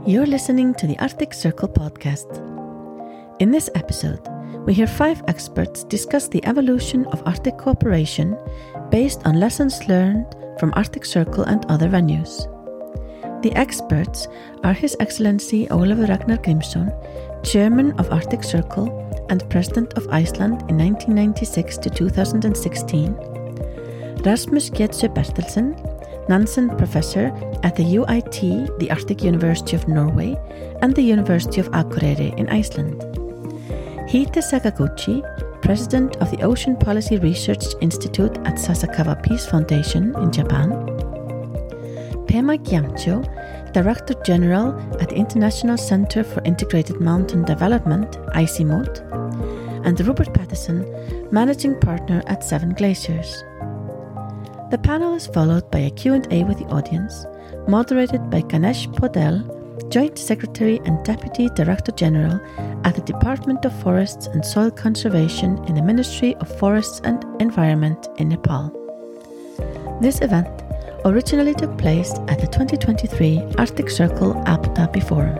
You're listening to the Arctic Circle podcast. In this episode, we hear 5 experts discuss the evolution of Arctic cooperation based on lessons learned from Arctic Circle and other venues. The experts are His Excellency Ólafur Ragnar Grímsson, Chairman of Arctic Circle and President of Iceland in 1996 to 2016, Rasmus Gjedsø Bertelsen, Nansen Professor at the UiT, the Arctic University of Norway, and the University of Akureyri in Iceland, Hide Sakaguchi, President of the Ocean Policy Research Institute at Sasakawa Peace Foundation in Japan, Pema Gyamcho, Director General at the International Center for Integrated Mountain Development, ICIMOD, and Rupert Patterson, Managing Partner at Seven Glaciers. The panel is followed by a Q&A with the audience, moderated by Ganesh Podel, Joint Secretary and Deputy Director General at the Department of Forests and Soil Conservation in the Ministry of Forests and Environment in Nepal. This event originally took place at the 2023 Arctic Circle Abu Dhabi Forum.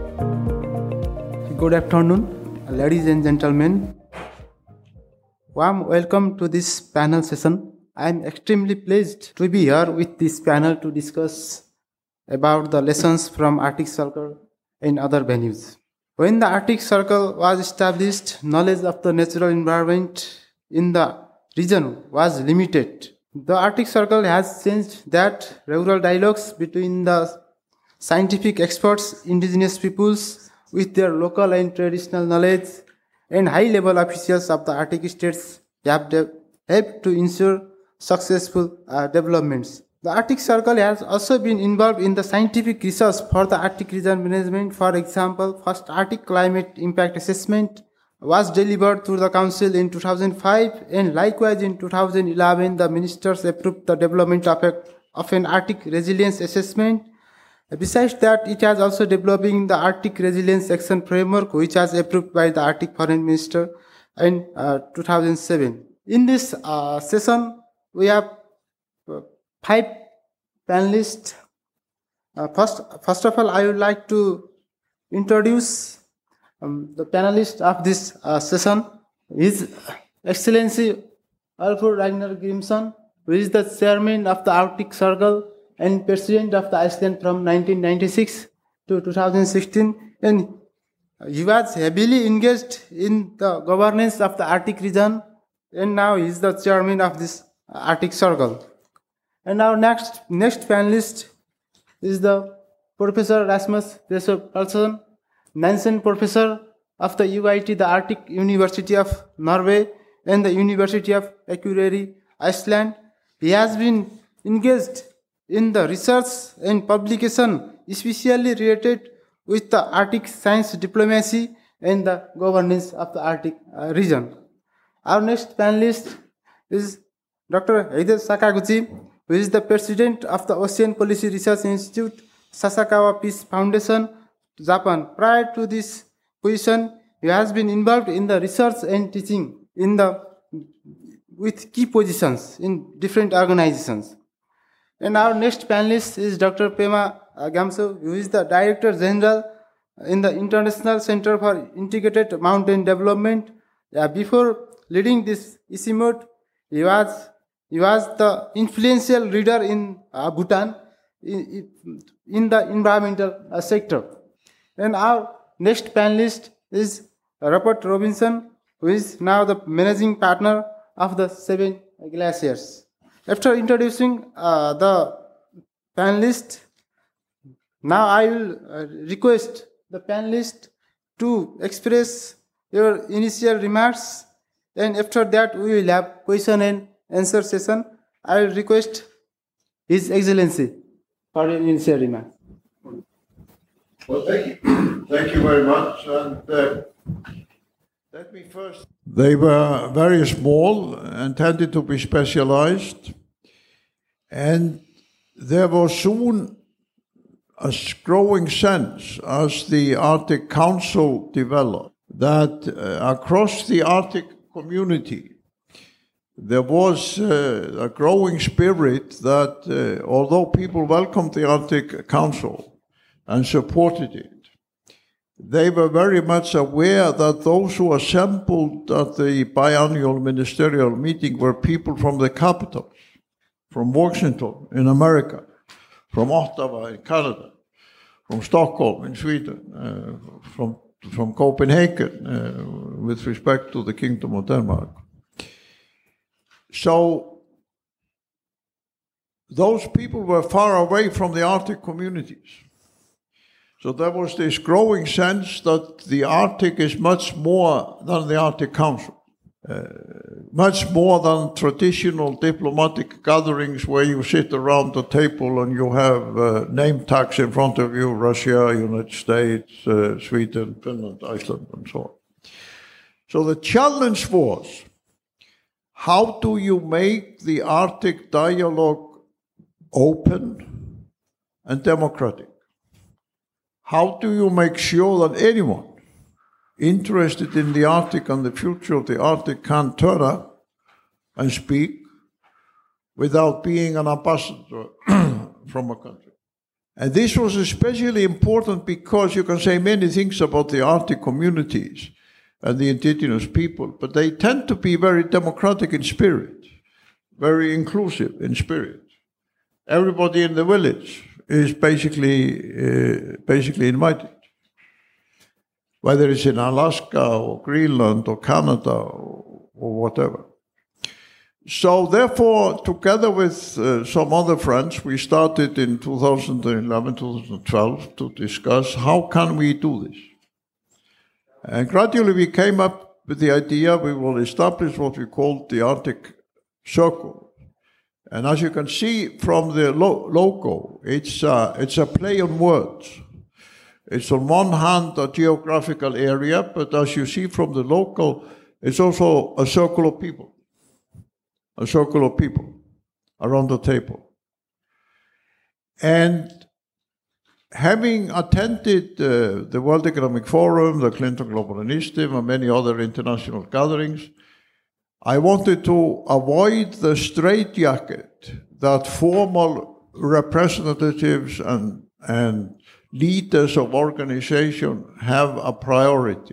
Good afternoon, ladies and gentlemen. Warm welcome to this panel session. I am extremely pleased to be here with this panel to discuss about the lessons from Arctic Circle and other venues. When the Arctic Circle was established, knowledge of the natural environment in the region was limited. The Arctic Circle has changed that. Rural dialogues between the scientific experts, indigenous peoples with their local and traditional knowledge, and high-level officials of the Arctic states have helped to ensure successful developments. The Arctic Circle has also been involved in the scientific research for the Arctic region management. For example, first Arctic climate impact assessment was delivered to the Council in 2005, and likewise in 2011 the ministers approved the development of an Arctic resilience assessment. Besides that, it has also developing the Arctic Resilience Action Framework, which was approved by the Arctic Foreign Minister in 2007. In this session, we have 5 panelists. First of all, I would like to introduce the panelist of this session. His Excellency Ólafur Ragnar Grímsson, who is the Chairman of the Arctic Circle and President of the Iceland from 1996 to 2016, and he was heavily engaged in the governance of the Arctic region, and now he is the Chairman of this Arctic Circle. And our next panelist is the Professor Rasmus Gjedsø Bertelsen, Nansen Professor of the UiT, the Arctic University of Norway, and the University of Akureyri, Iceland. He has been engaged in the research and publication, especially related with the Arctic science diplomacy and the governance of the Arctic region. Our next panelist is Dr. Hide Sakaguchi, who is the President of the Ocean Policy Research Institute, Sasakawa Peace Foundation, Japan. Prior to this position, he has been involved in the research and teaching with key positions in different organizations. And our next panelist is Dr. Pema Gyamcho, who is the Director General in the International Center for Integrated Mountain Development. Before leading this ICIMOD, he was the influential leader in Bhutan in the environmental sector. And our next panelist is Rupert Robinson, who is now the managing partner of the Seven Glaciers. After introducing the panelists, now I will request the panelists to express your initial remarks, and after that we will have question and answer session. I will request His Excellency for your initial remarks. Well, thank you very much. And let me first. They were very small and tended to be specialized, and there was soon a growing sense as the Arctic Council developed that across the Arctic community there was a growing spirit that although people welcomed the Arctic Council, and supported it. They were very much aware that those who assembled at the biannual ministerial meeting were people from the capitals, from Washington in America, from Ottawa in Canada, from Stockholm in Sweden, from Copenhagen with respect to the Kingdom of Denmark. So those people were far away from the Arctic communities. So there was this growing sense that the Arctic is much more than the Arctic Council, much more than traditional diplomatic gatherings where you sit around the table and you have name tags in front of you, Russia, United States, Sweden, Finland, Iceland, and so on. So the challenge was, how do you make the Arctic dialogue open and democratic? How do you make sure that anyone interested in the Arctic and the future of the Arctic can turn up and speak without being an ambassador from a country? And this was especially important because you can say many things about the Arctic communities and the indigenous people, but they tend to be very democratic in spirit, very inclusive in spirit. Everybody in the village is basically invited, whether it's in Alaska or Greenland or Canada or whatever. So therefore, together with some other friends, we started in 2011, 2012 to discuss how can we do this. And gradually we came up with the idea we will establish what we called the Arctic Circle. And as you can see from the logo, it's a play on words. It's on one hand a geographical area, but as you see from the logo, it's also a circle of people around the table. And having attended the World Economic Forum, the Clinton Global Initiative, and many other international gatherings, I wanted to avoid the straitjacket that formal representatives and leaders of organization have a priority.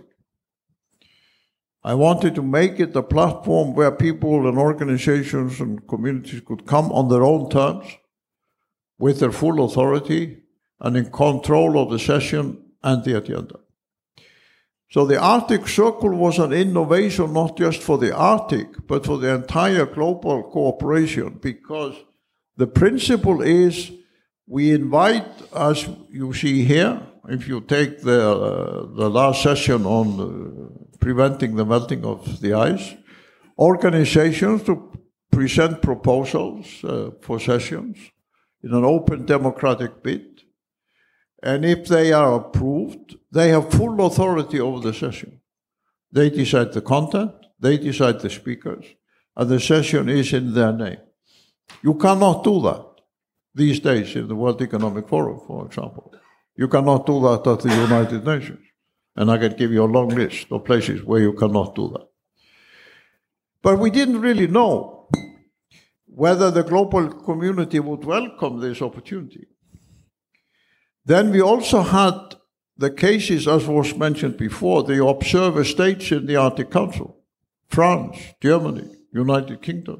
I wanted to make it a platform where people and organizations and communities could come on their own terms, with their full authority and in control of the session and the agenda. So the Arctic Circle was an innovation not just for the Arctic, but for the entire global cooperation, because the principle is we invite, as you see here, if you take the last session on preventing the melting of the ice, organizations to present proposals for sessions in an open democratic bid. And if they are approved, they have full authority over the session. They decide the content, they decide the speakers, and the session is in their name. You cannot do that these days in the World Economic Forum, for example. You cannot do that at the United Nations. And I can give you a long list of places where you cannot do that. But we didn't really know whether the global community would welcome this opportunity. Then we also had the cases, as was mentioned before, the observer states in the Arctic Council: France, Germany, United Kingdom,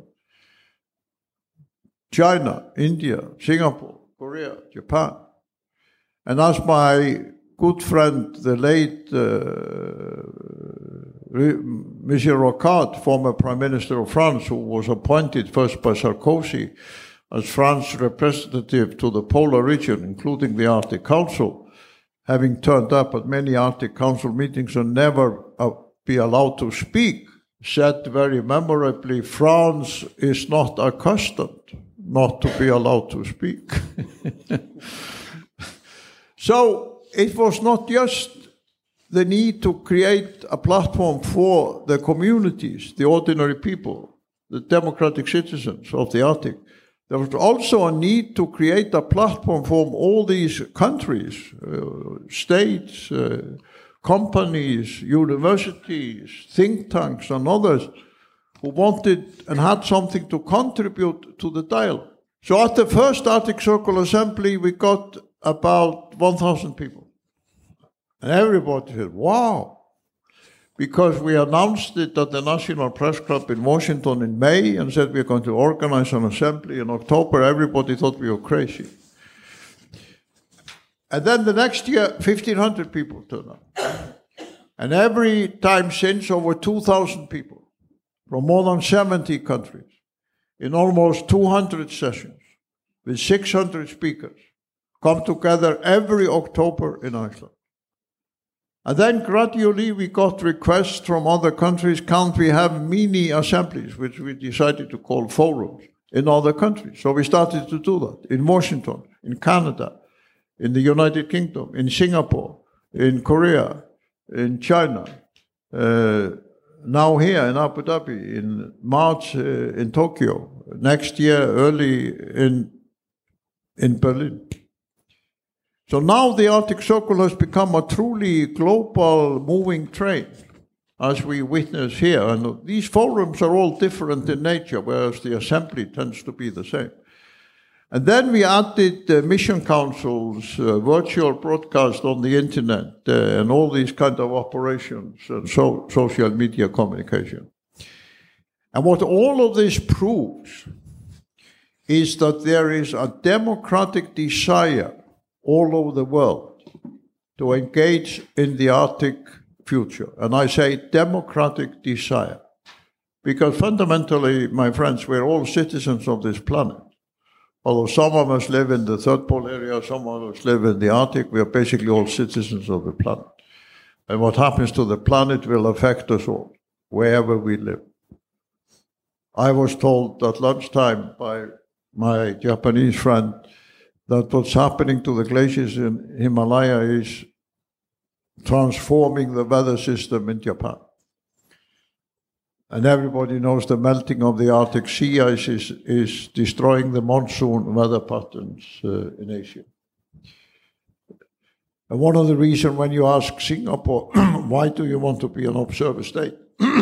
China, India, Singapore, Korea, Japan. And as my good friend, the late Michel Rocard, former Prime Minister of France, who was appointed first by Sarkozy as France's representative to the polar region, including the Arctic Council, having turned up at many Arctic Council meetings and never be allowed to speak, said very memorably, France is not accustomed not to be allowed to speak. So it was not just the need to create a platform for the communities, the ordinary people, the democratic citizens of the Arctic. There was also a need to create a platform for all these countries, states, companies, universities, think tanks, and others who wanted and had something to contribute to the dialogue. So at the first Arctic Circle Assembly, we got about 1,000 people. And everybody said, wow. Because we announced it at the National Press Club in Washington in May and said we're going to organize an assembly in October. Everybody thought we were crazy. And then the next year, 1,500 people turned up. And every time since, over 2,000 people from more than 70 countries in almost 200 sessions with 600 speakers come together every October in Iceland. And then gradually we got requests from other countries, can't we have mini assemblies, which we decided to call forums, in other countries. So we started to do that in Washington, in Canada, in the United Kingdom, in Singapore, in Korea, in China, now here in Abu Dhabi, in March in Tokyo, next year early in Berlin. So now the Arctic Circle has become a truly global moving train, as we witness here. And these forums are all different in nature, whereas the assembly tends to be the same. And then we added mission councils, virtual broadcast on the internet, and all these kind of operations, and social media communication. And what all of this proves is that there is a democratic desire all over the world to engage in the Arctic future. And I say democratic desire, because fundamentally, my friends, we're all citizens of this planet. Although some of us live in the third pole area, some of us live in the Arctic, we are basically all citizens of the planet. And what happens to the planet will affect us all, wherever we live. I was told at lunchtime by my Japanese friend that what's happening to the glaciers in Himalaya is transforming the weather system in Japan. And everybody knows the melting of the Arctic sea ice is destroying the monsoon weather patterns in Asia. And one of the reasons when you ask Singapore, why do you want to be an observer state?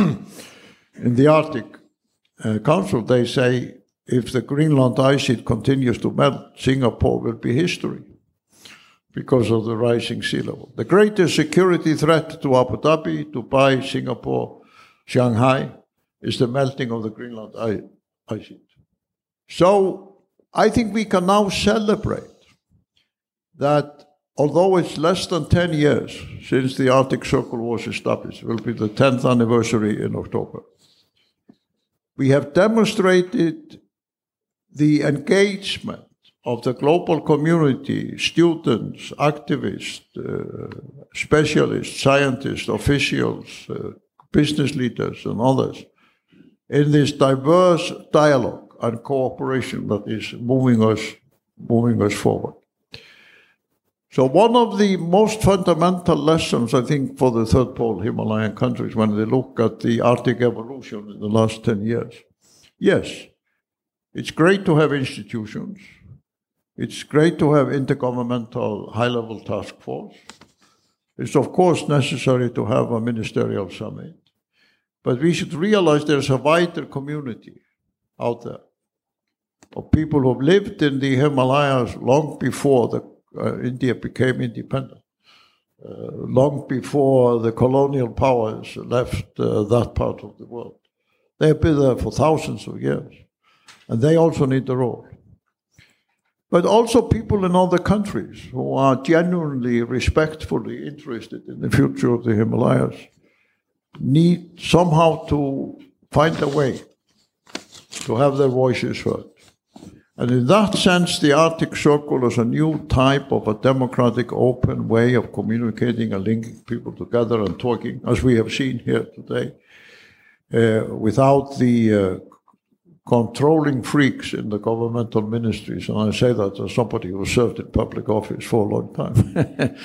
In the Arctic Council, they say, if the Greenland ice sheet continues to melt, Singapore will be history because of the rising sea level. The greatest security threat to Abu Dhabi, Dubai, Singapore, Shanghai is the melting of the Greenland ice sheet. So I think we can now celebrate that although it's less than 10 years since the Arctic Circle was established, it will be the 10th anniversary in October, we have demonstrated the engagement of the global community, students, activists, specialists, scientists, officials, business leaders, and others, in this diverse dialogue and cooperation that is moving us forward. So one of the most fundamental lessons, I think, for the third pole Himalayan countries when they look at the Arctic evolution in the last 10 years, yes, it's great to have institutions. It's great to have intergovernmental high-level task force. It's, of course, necessary to have a ministerial summit. But we should realize there's a wider community out there of people who have lived in the Himalayas long before India became independent, long before the colonial powers left that part of the world. They have been there for thousands of years, and they also need a role. But also people in other countries who are genuinely, respectfully interested in the future of the Himalayas need somehow to find a way to have their voices heard. And in that sense, the Arctic Circle is a new type of a democratic, open way of communicating and linking people together and talking, as we have seen here today, without the controlling freaks in the governmental ministries. And I say that as somebody who served in public office for a long time.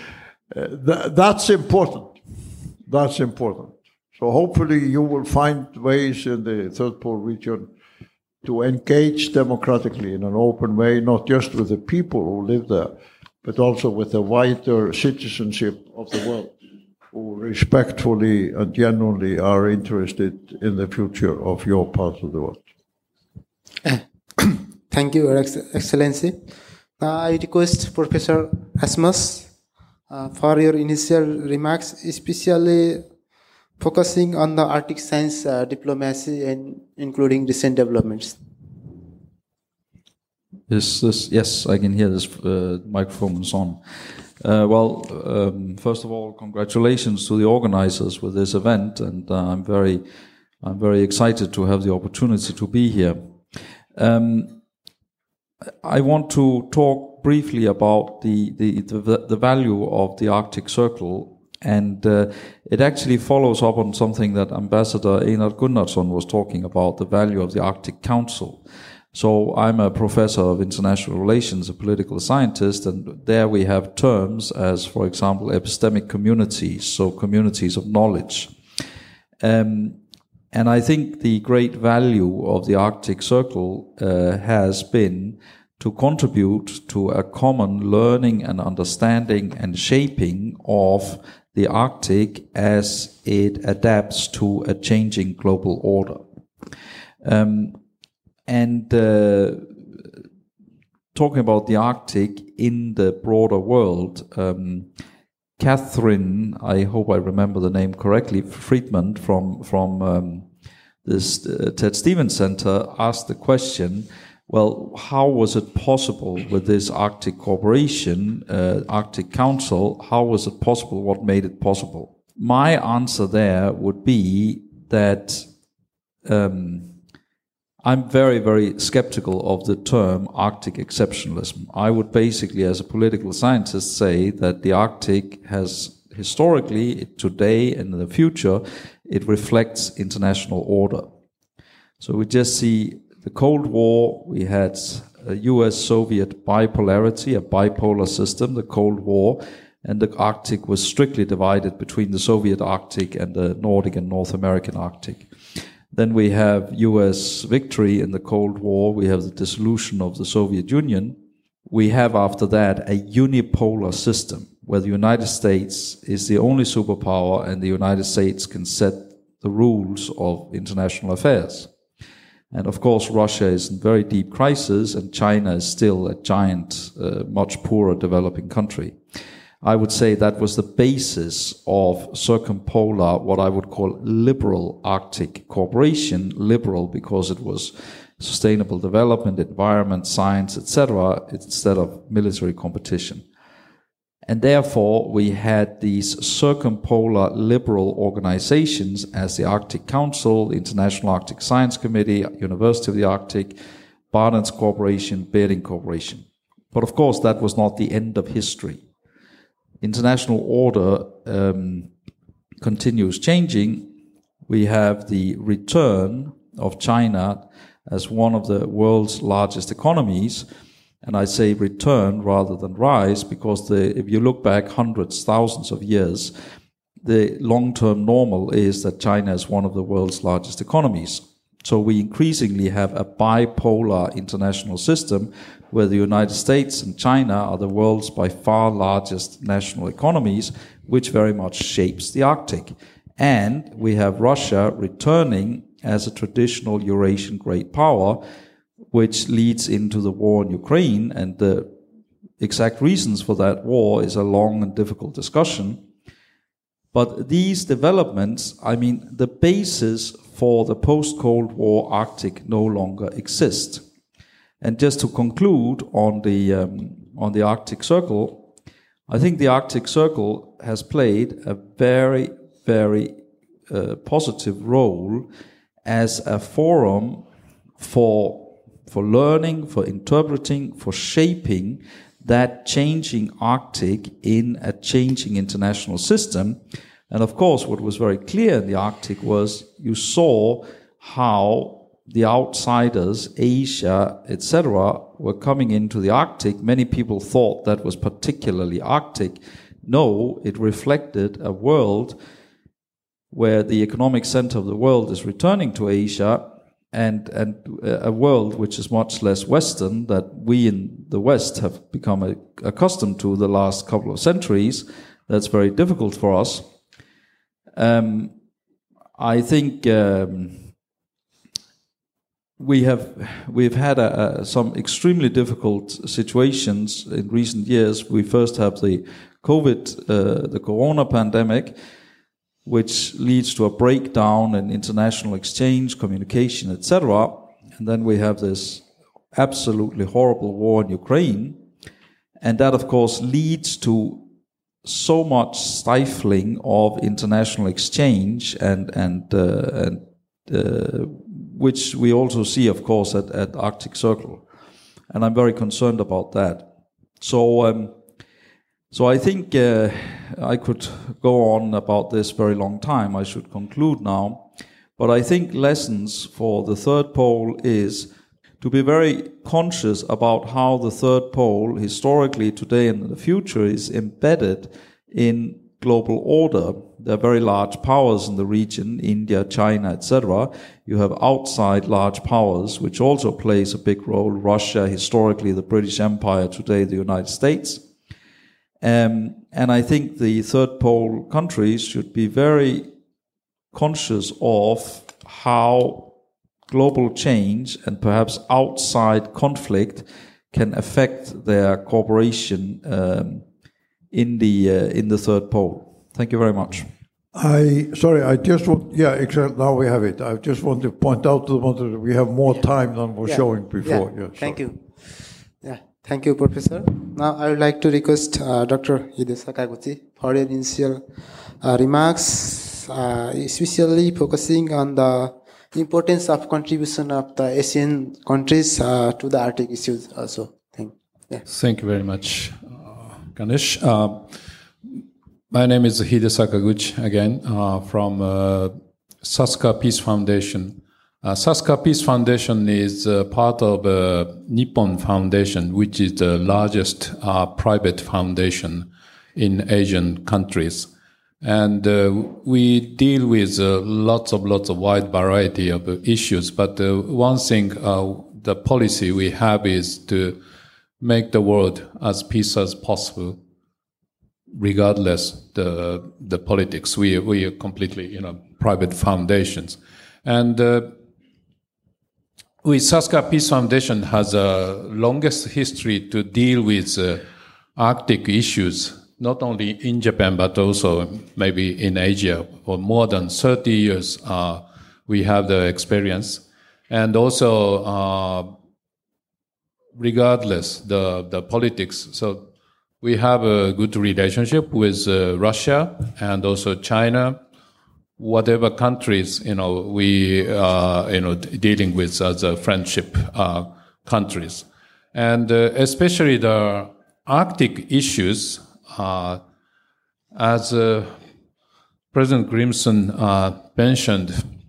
That's important. That's important. So hopefully you will find ways in the third pole region to engage democratically in an open way, not just with the people who live there, but also with the wider citizenship of the world, who respectfully and genuinely are interested in the future of your part of the world. Thank you, Your Excellency. I request Professor Asmus for your initial remarks, especially focusing on the Arctic science diplomacy and including recent developments. Yes, I can hear this microphone is on. First of all, congratulations to the organizers with this event, and I'm very excited to have the opportunity to be here. I want to talk briefly about the value of the Arctic Circle, and it actually follows up on something that Ambassador Einar Gunnarsson was talking about, the value of the Arctic Council. So I'm a professor of international relations, a political scientist, and there we have terms as, for example, epistemic communities, so communities of knowledge. And I think the great value of the Arctic Circle has been to contribute to a common learning and understanding and shaping of the Arctic as it adapts to a changing global order. Talking about the Arctic in the broader world, Catherine, I hope I remember the name correctly, Friedman from this Ted Stevens Center asked the question, well, how was it possible with this Arctic Cooperation, Arctic Council, how was it possible, what made it possible? My answer there would be that I'm very, very skeptical of the term Arctic exceptionalism. I would basically, as a political scientist, say that the Arctic has historically, today and in the future, it reflects international order. So we just see the Cold War, we had a US-Soviet bipolarity, a bipolar system, the Cold War, and the Arctic was strictly divided between the Soviet Arctic and the Nordic and North American Arctic. Then we have US victory in the Cold War. We have the dissolution of the Soviet Union. We have after that a unipolar system where the United States is the only superpower and the United States can set the rules of international affairs. And of course, Russia is in very deep crisis and China is still a giant, much poorer developing country. I would say that was the basis of circumpolar, what I would call liberal Arctic cooperation, liberal because it was sustainable development, environment, science, etc., instead of military competition. And therefore, we had these circumpolar liberal organizations as the Arctic Council, the International Arctic Science Committee, University of the Arctic, Barents Corporation, Bering Corporation. But of course, that was not the end of history. International order continues changing. We have the return of China as one of the world's largest economies, and I say return rather than rise because if you look back hundreds, thousands of years, the long-term normal is that China is one of the world's largest economies. So we increasingly have a bipolar international system where the United States and China are the world's by far largest national economies, which very much shapes the Arctic. And we have Russia returning as a traditional Eurasian great power, which leads into the war in Ukraine. And the exact reasons for that war is a long and difficult discussion. But these developments, I mean, the basis for the post-Cold War Arctic no longer exist. And just to conclude on the Arctic Circle, I think the Arctic Circle has played a very, very positive role as a forum for learning, for interpreting, for shaping that changing Arctic in a changing international system. And of course, what was very clear in the Arctic was you saw how the outsiders, Asia, etc., were coming into the Arctic. Many people thought that was particularly Arctic. No, it reflected a world where the economic center of the world is returning to Asia, and a world which is much less Western, that we in the West have become accustomed to the last couple of centuries. That's very difficult for us. I think we've had some extremely difficult situations in recent years. We first have the the corona pandemic, which leads to a breakdown in international exchange, communication, etc. And then we have this absolutely horrible war in Ukraine, and that, of course, leads to so much stifling of international exchange, and which we also see, of course, at Arctic Circle, and I'm very concerned about that. So I think I could go on about this very long time. I should conclude now, but I think lessons for the third pole is to be very conscious about how the third pole, historically, today, and in the future, is embedded in global order. There are very large powers in the region, India, China, etc. You have outside large powers, which also plays a big role. Russia, historically, the British Empire, today, the United States. And I think the third pole countries should be very conscious of how global change and perhaps outside conflict can affect their cooperation in the third pole. Thank you very much. Exactly. Now we have it. I just want to point out to the monitor that we have more time than we're showing before. Thank you. Thank you, Professor. Now I would like to request Dr. Hide Sakaguchi for your initial remarks, especially focusing on the importance of contribution of the Asian countries to the Arctic issues also. Thank you very much, Ganesh. My name is Hide Sakaguchi again from Sasuka Peace Foundation. Sasuka Peace Foundation is part of Nippon Foundation, which is the largest private foundation in Asian countries. And we deal with lots of wide variety of issues. But one thing, the policy we have is to make the world as peace as possible, regardless the politics. We are completely, private foundations. And Sasuka Peace Foundation has a longest history to deal with Arctic issues, not only in Japan, but also maybe in Asia. For more than 30 years, we have the experience. And also, regardless the politics, so we have a good relationship with Russia and also China. Whatever countries, we are, dealing with as a friendship countries. And especially the Arctic issues, as President Grimson mentioned,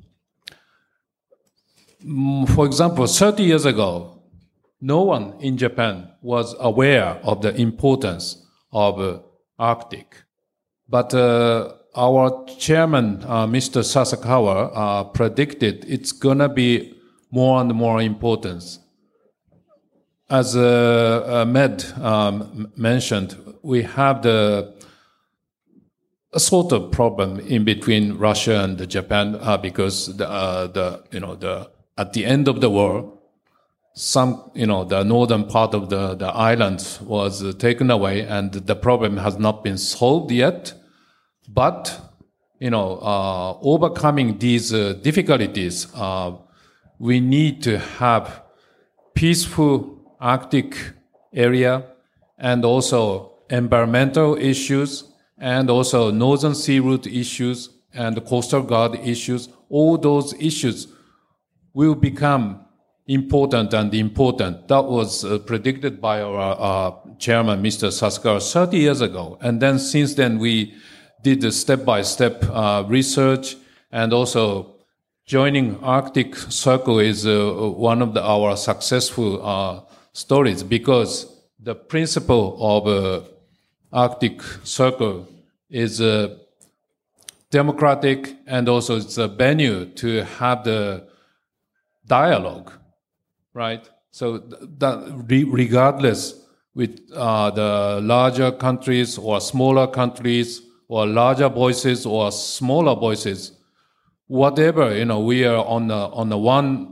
for example, 30 years ago, no one in Japan was aware of the importance of Arctic. But our chairman, Mr. Sasakawa, predicted it's going to be more and more important. As Med mentioned, we have a sort of problem in between Russia and Japan because at the end of the war, the northern part of the island was taken away, and the problem has not been solved yet. But, overcoming these difficulties, we need to have peaceful Arctic area, and also environmental issues, and also Northern Sea Route issues, and Coastal Guard issues. All those issues will become important. That was predicted by our chairman, Mr. Sasakawa, 30 years ago. And then since then, we did the step-by-step research, and also joining Arctic Circle is one of our successful stories, because the principle of Arctic Circle is democratic, and also it's a venue to have the dialogue, right? So that regardless with the larger countries or smaller countries, or larger voices or smaller voices, whatever, we are on the one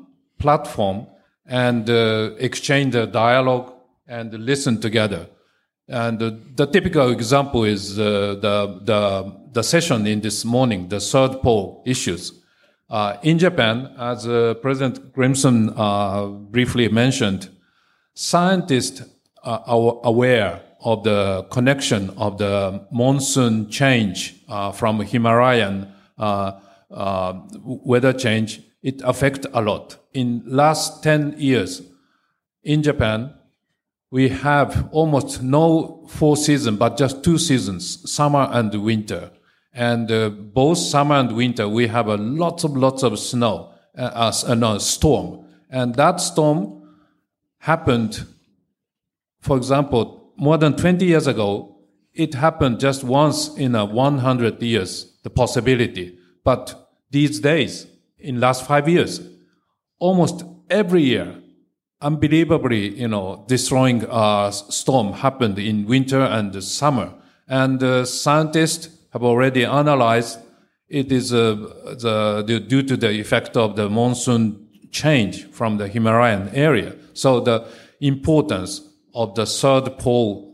platform and exchange the dialogue and listen together. And the typical example is the session in this morning, the third pole issues. In Japan, as President Grimson briefly mentioned, scientists are aware of the connection of the monsoon change from Himalayan weather change. It affects a lot. In last 10 years, in Japan, we have almost no 4 seasons, but just 2 seasons, summer and winter. And both summer and winter, we have lots of snow, storm. And that storm happened, for example, more than 20 years ago. It happened just once in 100 years, the possibility. But these days, in last 5 years, almost every year, unbelievably, destroying storm happened in winter and summer. And scientists have already analyzed it is due to the effect of the monsoon change from the Himalayan area. So the importance of the third pole,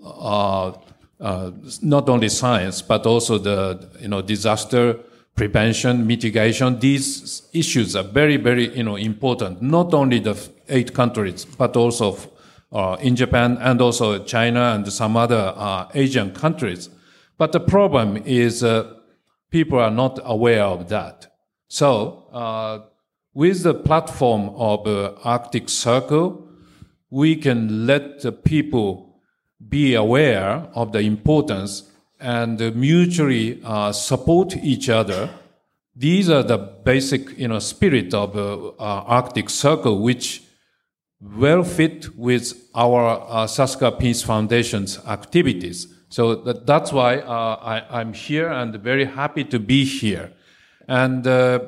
not only science, but also the disaster prevention, mitigation, these issues are very, very important, not only the 8 countries, but also in Japan and also China and some other Asian countries. But the problem is people are not aware of that. So with the platform of Arctic Circle, we can let the people be aware of the importance and mutually support each other. These are the basic, spirit of Arctic Circle, which well fit with our Sasuke Peace Foundation's activities. So that's why I'm here and very happy to be here. And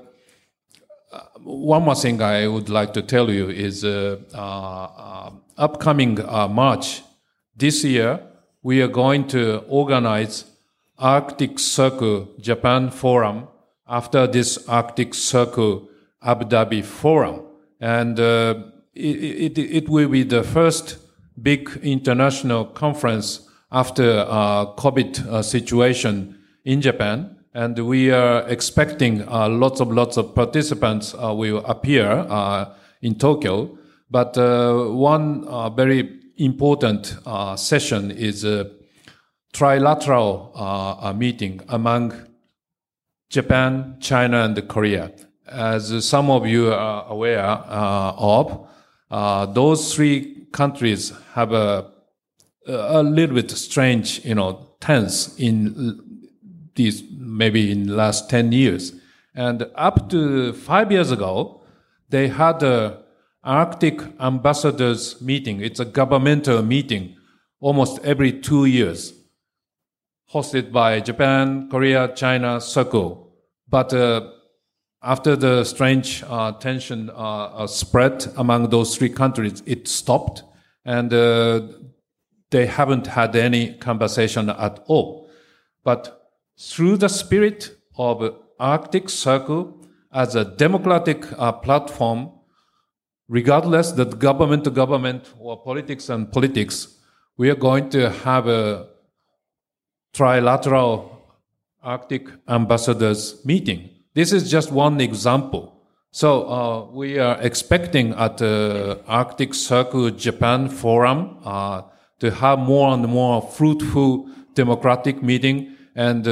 one more thing I would like to tell you is upcoming March this year, we are going to organize Arctic Circle Japan Forum after this Arctic Circle Abu Dhabi Forum. And it will be the first big international conference after COVID situation in Japan. And we are expecting lots of participants will appear in Tokyo. But one very important session is a trilateral meeting among Japan, China, and Korea. As some of you are aware of, those 3 countries have a little bit strange, tense in these, maybe in the last 10 years. And up to 5 years ago, they had a Arctic ambassadors meeting. It's a governmental meeting almost every 2 years, hosted by Japan, Korea, China, Circle. But after the strange tension spread among those 3 countries, it stopped, and they haven't had any conversation at all. But through the spirit of Arctic Circle as a democratic platform, regardless that government to government or politics and politics, we are going to have a trilateral Arctic ambassadors meeting. This is just one example. So we are expecting at the Arctic Circle Japan Forum to have more and more fruitful democratic meeting. And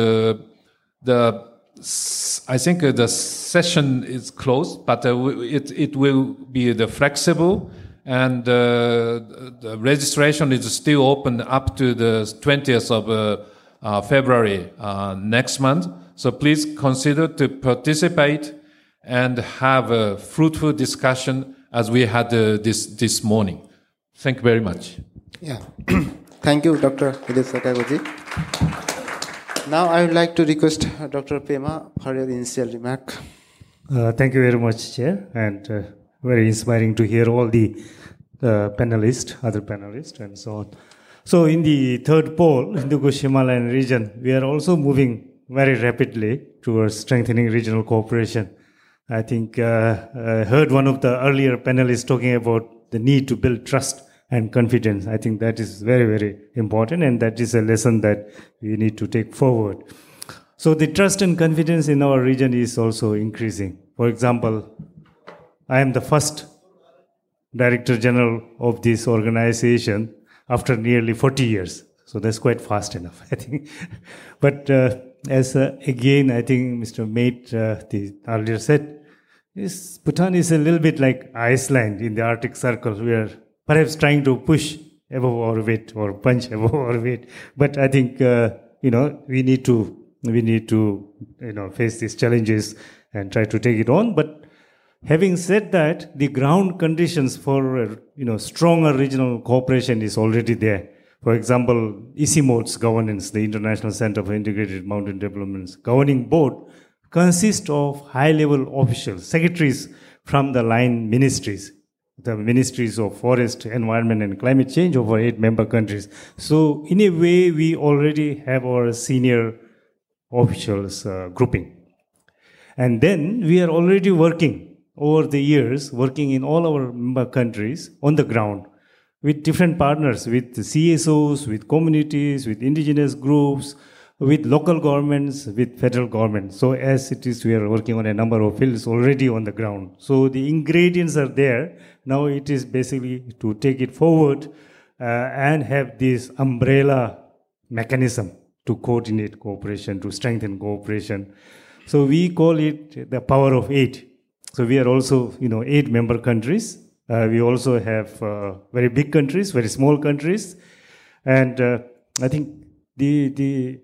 I think the session is closed, but it will be the flexible, and the registration is still open up to the 20th of February next month. So please consider to participate and have a fruitful discussion as we had this morning. Thank you very much. Yeah. Thank you, Dr. Hide Sakaguchi. Now I would like to request Dr. Pema for your initial remark. Thank you very much, Chair, and very inspiring to hear all the other panelists, and so on. So in the third pole, Hindu-Kush-Himalayan region, we are also moving very rapidly towards strengthening regional cooperation. I think I heard one of the earlier panelists talking about the need to build trust and confidence. I think that is very, very important, and that is a lesson that we need to take forward. So the trust and confidence in our region is also increasing. For example, I am the first Director General of this organization after nearly 40 years. So that's quite fast enough, I think. But again, I think Mr. Mate earlier said, Bhutan is a little bit like Iceland in the Arctic Circle. We are perhaps trying to push above our weight or punch above our weight. But I think, we need to face these challenges and try to take it on. But having said that, the ground conditions for stronger regional cooperation is already there. For example, ICIMOD's governance, the International Center for Integrated Mountain Development's governing board, consists of high-level officials, secretaries from the line ministries, the ministries of forest, environment, and climate change over 8 member countries. So in a way, we already have our senior officials grouping. And then we are already working over the years, working in all our member countries on the ground with different partners, with the CSOs, with communities, with indigenous groups, with local governments, with federal government. So as it is, we are working on a number of fields already on the ground. So the ingredients are there. Now it is basically to take it forward and have this umbrella mechanism to coordinate cooperation, to strengthen cooperation. So we call it the power of 8. So we are also, 8 member countries. We also have very big countries, very small countries. And I think the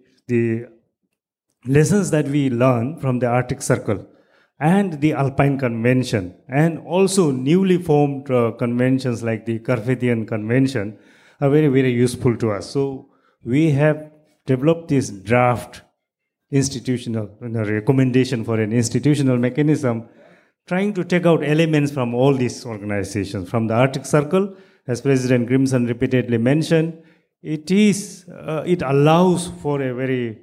lessons that we learn from the Arctic Circle and the Alpine Convention, and also newly formed conventions like the Carpathian Convention, are very, very useful to us. So we have developed this draft institutional recommendation for an institutional mechanism, trying to take out elements from all these organizations. From the Arctic Circle, as President Grimson repeatedly mentioned, it allows for a very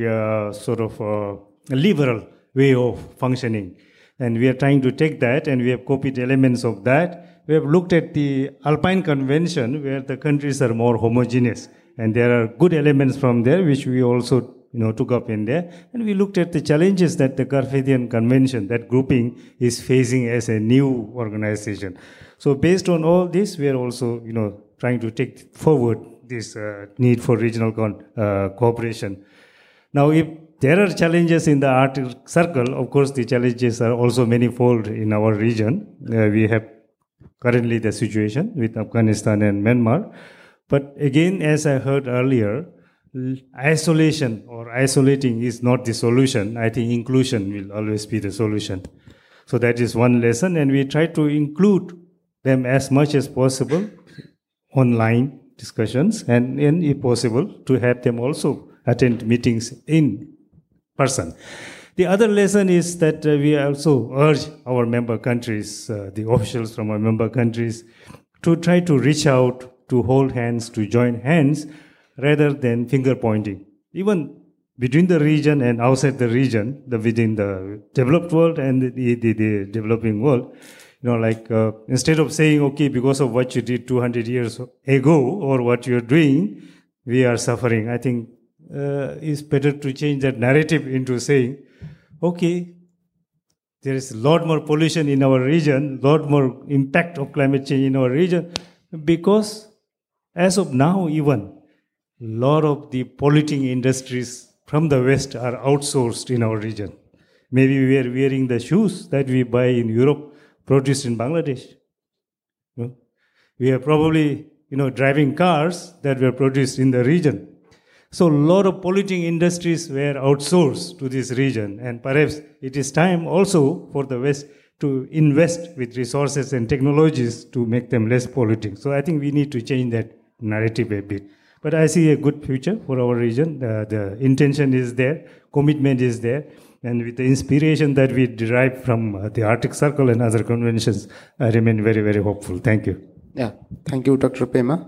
liberal way of functioning. And we are trying to take that, and we have copied elements of that. We have looked at the Alpine Convention, where the countries are more homogeneous. And there are good elements from there, which we also took up in there. And we looked at the challenges that the Carpathian Convention, that grouping, is facing as a new organization. So based on all this, we are also, trying to take forward this need for regional cooperation. Now, if there are challenges in the Arctic Circle, of course, the challenges are also manifold in our region. We have currently the situation with Afghanistan and Myanmar. But again, as I heard earlier, isolation or isolating is not the solution. I think inclusion will always be the solution. So that is one lesson, and we try to include them as much as possible, online discussions, and if possible, to have them also attend meetings in person. The other lesson is that we also urge our member countries, the officials from our member countries, to try to reach out, to hold hands, to join hands, rather than finger pointing. Even between the region and outside the region, within the developed world and the developing world, instead of saying, okay, because of what you did 200 years ago or what you're doing, we are suffering. I think it's better to change that narrative into saying, okay, there is a lot more pollution in our region, a lot more impact of climate change in our region, because as of now, even a lot of the polluting industries from the West are outsourced in our region. Maybe we are wearing the shoes that we buy in Europe, produced in Bangladesh. We are probably, driving cars that were produced in the region. So a lot of polluting industries were outsourced to this region, and perhaps it is time also for the West to invest with resources and technologies to make them less polluting. So I think we need to change that narrative a bit. But I see a good future for our region. The intention is there, commitment is there, and with the inspiration that we derive from the Arctic Circle and other conventions, I remain very, very hopeful. Thank you. Yeah, thank you, Dr. Pema.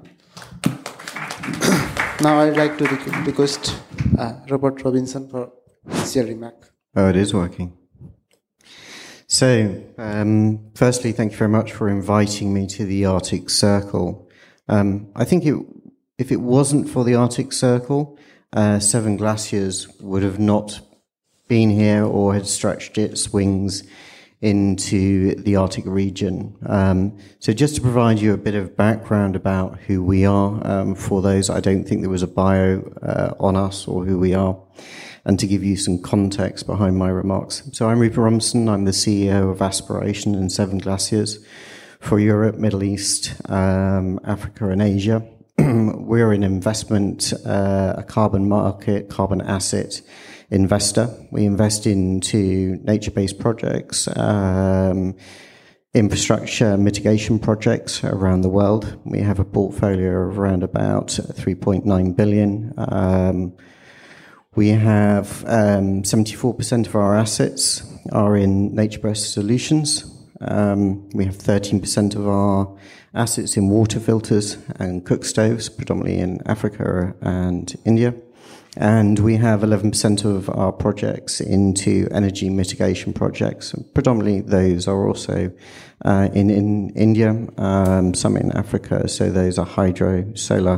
Now I'd like to request Robert Robinson for his remark. Oh, it is working. So, firstly, thank you very much for inviting me to the Arctic Circle. I think if it wasn't for the Arctic Circle, Seven Glaciers would have not been here or had stretched its wings into the Arctic region. So just to provide you a bit of background about who we are, for those, I don't think there was a bio on us or who we are, and to give you some context behind my remarks. So I'm Rupert Rumson, I'm the CEO of Aspiration and Seven Glaciers for Europe, Middle East, Africa and Asia. We're an investment, a carbon market, carbon asset investor. We invest into nature-based projects, infrastructure mitigation projects around the world. We have a portfolio of around about 3.9 billion. We have 74% of our assets are in nature-based solutions. We have 13% of our assets in water filters and cook stoves, predominantly in Africa and India. And we have 11% of our projects into energy mitigation projects. Predominantly those are also in India, some in Africa. So those are hydro, solar,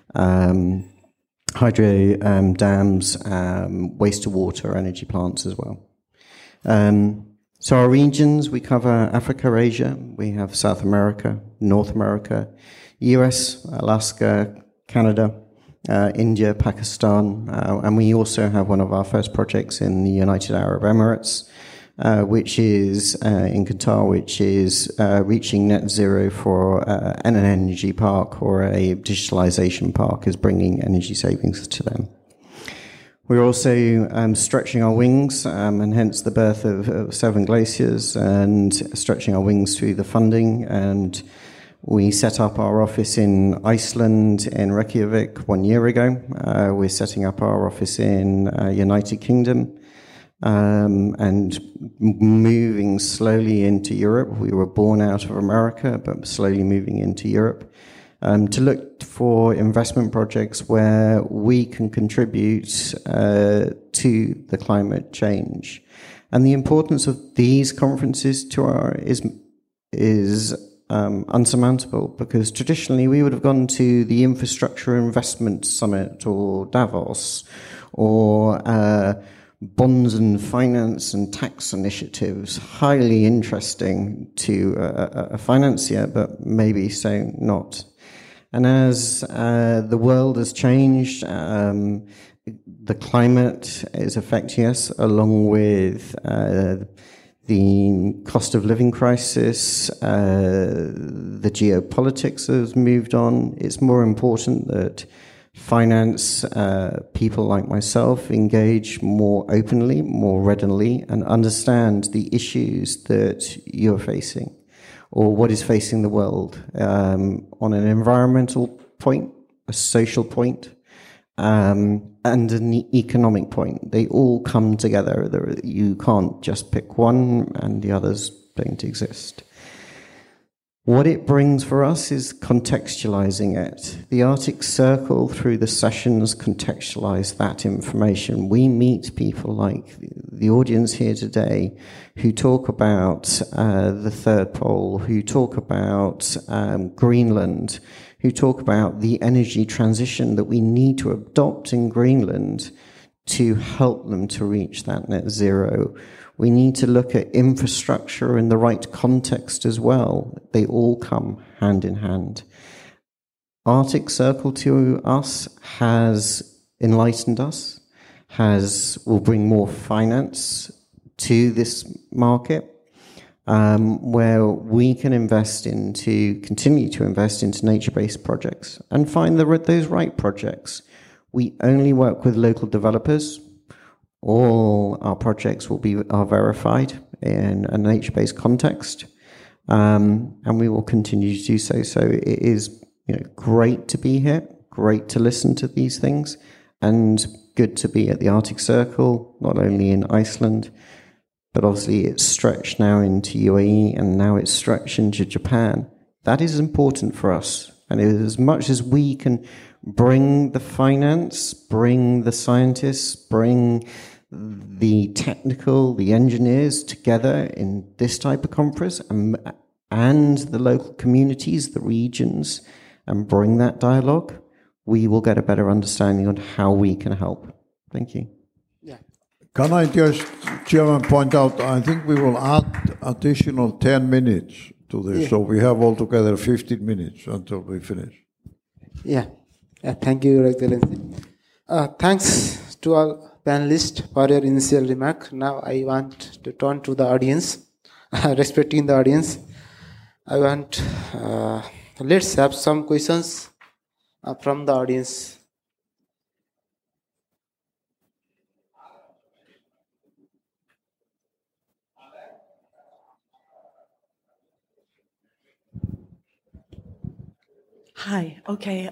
dams, waste-to-water energy plants as well. So our regions, we cover Africa, Asia, we have South America, North America, US, Alaska, Canada, India, Pakistan, and we also have one of our first projects in the United Arab Emirates, which is in Qatar, which is reaching net zero for an energy park or a digitalization park, is bringing energy savings to them. We're also stretching our wings, and hence the birth of Seven Glaciers, and stretching our wings through the funding. And we set up our office in Iceland, in Reykjavik, 1 year ago. We're setting up our office in United Kingdom, and moving slowly into Europe. We were born out of America, but slowly moving into Europe, to look for investment projects where we can contribute to the climate change. And the importance of these conferences is unsurmountable, because traditionally we would have gone to the Infrastructure Investment Summit or Davos, or bonds and finance and tax initiatives, highly interesting to a financier, but maybe so not. And as the world has changed, the climate is affecting us, along with the cost of living crisis, the geopolitics has moved on. It's more important that finance people like myself engage more openly, more readily, and understand the issues that you're facing, or what is facing the world, on an environmental point, a social point, and an economic point. They all come together. You can't just pick one and the others don't exist. What it brings for us is contextualizing it. The Arctic Circle, through the sessions, contextualize that information. We meet people like the audience here today who talk about the third pole, who talk about Greenland, who talk about the energy transition that we need to adopt in Greenland to help them to reach that net zero. We need to look at infrastructure in the right context as well. They all come hand in hand. Arctic Circle to us has enlightened us, will bring more finance to this market, where we can continue to invest into nature-based projects and find those right projects. We only work with local developers. All our projects are verified in a nature-based context, and we will continue to do so. So it is, great to be here, great to listen to these things, and good to be at the Arctic Circle, not only in Iceland, but obviously it's stretched now into UAE, and now it's stretched into Japan. That is important for us, and as much as we can bring the finance, bring the scientists, bring the technical, the engineers together in this type of conference and the local communities, the regions, and bring that dialogue, we will get a better understanding on how we can help. Thank you. Yeah. Can I just, Chairman, point out, I think we will add additional 10 minutes to this, Yeah. so we have altogether 15 minutes until we finish. Yeah. Thank you, Your Excellency. Thanks to all panelists for your initial remark. Now I want to turn to the audience. Respecting the audience, I want, let's have some questions from the audience. Hi. Okay.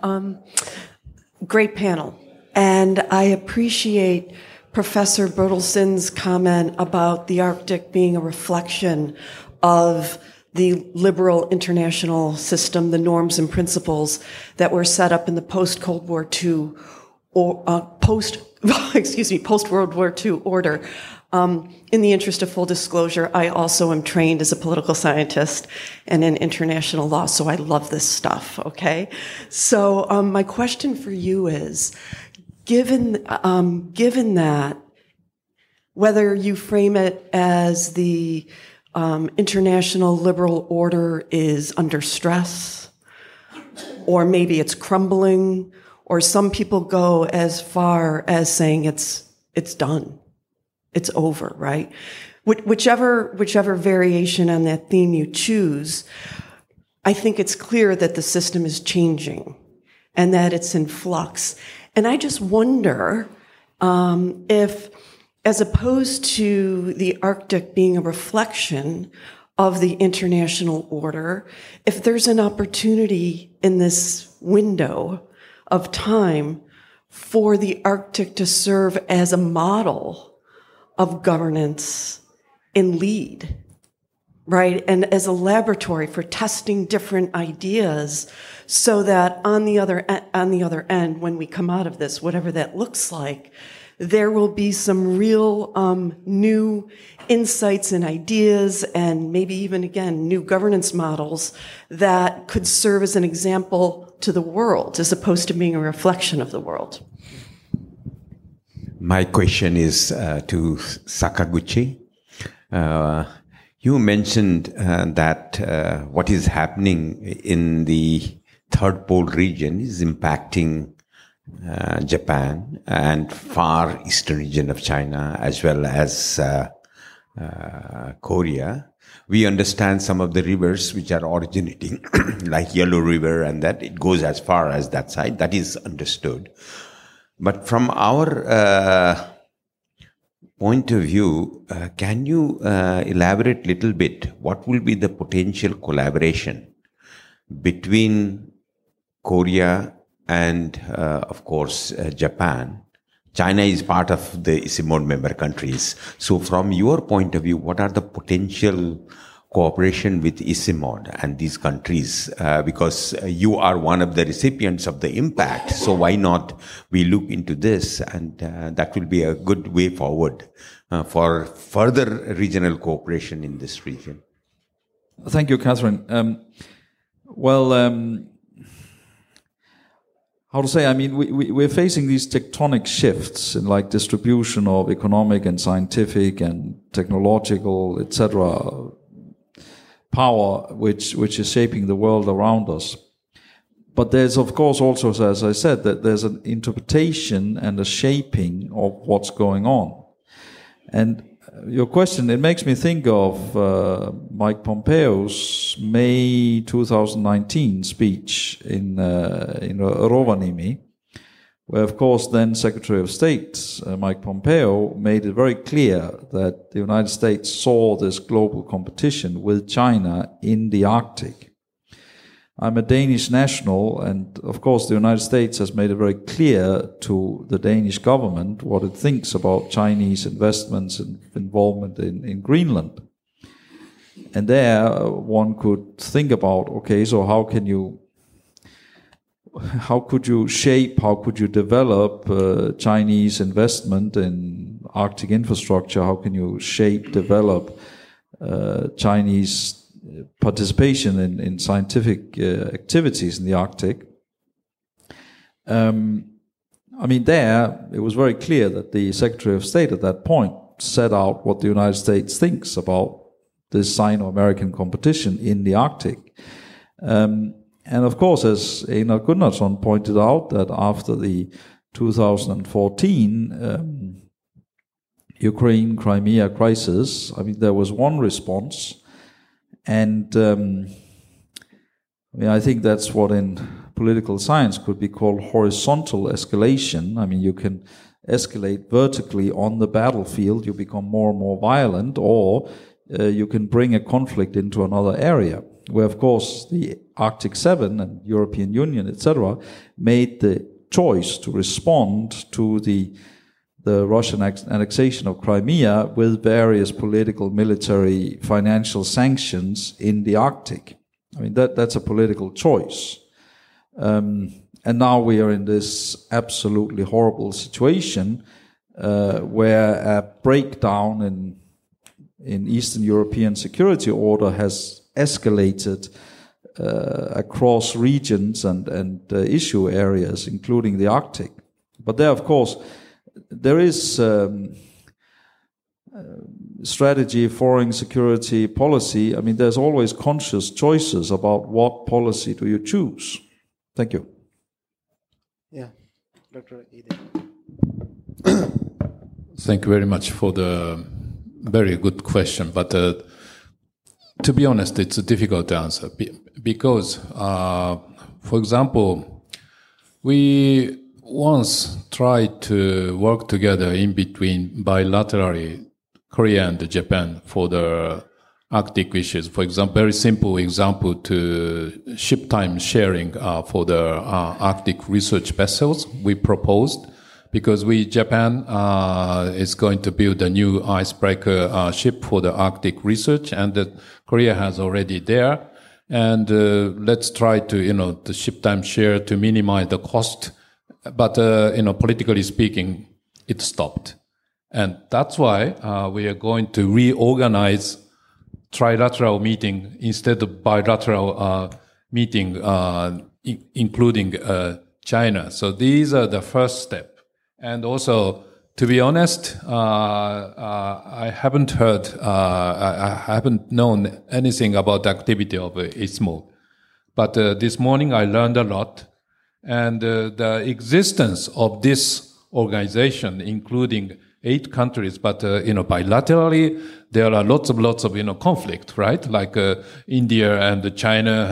Great panel. And I appreciate Professor Bertelson's comment about the Arctic being a reflection of the liberal international system, the norms and principles that were set up in the post-Cold War II or post-World War II order. In the interest of full disclosure, I also am trained as a political scientist and in international law, so I love this stuff, okay? So my question for you is, given that, whether you frame it as the international liberal order is under stress, or maybe it's crumbling, or some people go as far as saying it's done. It's over, right? Whichever variation on that theme you choose, I think it's clear that the system is changing and that it's in flux. And I just wonder if, as opposed to the Arctic being a reflection of the international order, if there's an opportunity in this window of time for the Arctic to serve as a model of governance and lead, right? And as a laboratory for testing different ideas so that on the other end, when we come out of this, whatever that looks like, there will be some real new insights and ideas and maybe even, again, new governance models that could serve as an example to the world as opposed to being a reflection of the world. My question is to Sakaguchi. You mentioned that what is happening in the third pole region is impacting Japan and far eastern region of China as well as Korea. We understand some of the rivers which are originating like Yellow River and that it goes as far as that side. That is understood. But from our point of view, can you elaborate a little bit what will be the potential collaboration between Korea and, of course, Japan? China is part of the ICIMOD member countries. So from your point of view, what are the potential cooperation with ICIMOD and these countries? Because you are one of the recipients of the impact. So why not we look into this? And that will be a good way forward for further regional cooperation in this region. Thank you, Catherine. How to say, I mean, we're facing these tectonic shifts in like distribution of economic and scientific and technological, etc., power, which is shaping the world around us. But there's, of course, also, as I said, that there's an interpretation and a shaping of what's going on. And your question, it makes me think of Mike Pompeo's May 2019 speech in Rovaniemi, where, of course, then Secretary of State Mike Pompeo made it very clear that the United States saw this global competition with China in the Arctic. I'm a Danish national, and of course the United States has made it very clear to the Danish government what it thinks about Chinese investments and involvement in Greenland. And there one could think about, okay, so how could you shape, how could you develop Chinese investment in Arctic infrastructure? How can you shape, develop Chinese participation in scientific activities in the Arctic? There it was very clear that the Secretary of State at that point set out what the United States thinks about this Sino-American competition in the Arctic. And of course, as Einar Gunnarsson pointed out, that after the 2014 Ukraine-Crimea crisis, there was one response, and I think that's what in political science could be called horizontal escalation. You can escalate vertically on the battlefield, you become more and more violent, or you can bring a conflict into another area, where of course the Arctic 7 and European Union, etc., made the choice to respond to the Russian annexation of Crimea with various political, military, financial sanctions in the Arctic. That's a political choice. And now we are in this absolutely horrible situation where a breakdown in Eastern European security order has escalated across regions and issue areas, including the Arctic. But there, of course, there is strategy, foreign security policy. There's always conscious choices about what policy do you choose. Thank you. Yeah, Dr. Ide. Thank you very much for the very good question. But to be honest, it's a difficult answer because, for example, we once tried to work together in between bilaterally, Korea and Japan, for the Arctic issues. For example, very simple example to ship time sharing for the Arctic research vessels we proposed, because Japan is going to build a new icebreaker ship for the Arctic research, and Korea has already there. And let's try to, the ship time share to minimize the cost. But, politically speaking, it stopped. And that's why we are going to reorganize trilateral meeting instead of bilateral meeting, including China. So these are the first step. And also, to be honest, I haven't heard, I haven't known anything about the activity of ISMO. But this morning I learned a lot. And the existence of this organization, including 8 countries, but bilaterally there are lots of conflict, right? Like India and China